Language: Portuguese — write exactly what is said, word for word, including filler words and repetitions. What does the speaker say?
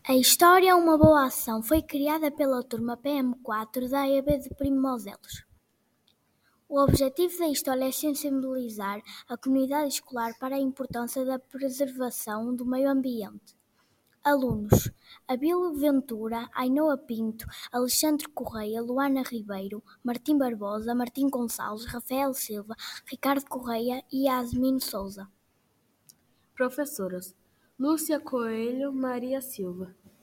A História é uma boa ação foi criada pela turma P M quatro da E B de Primozelos. O objetivo da História é sensibilizar a comunidade escolar para a importância da preservação do meio ambiente. Alunos: Abílio Ventura, Ainhoa Pinto, Alexandre Correia, Luana Ribeiro, Martim Barbosa, Martim Gonçalves, Rafael Silva, Ricardo Correia e Yasmin Souza. Professoras: Lúcia Coelho, Maria Silva.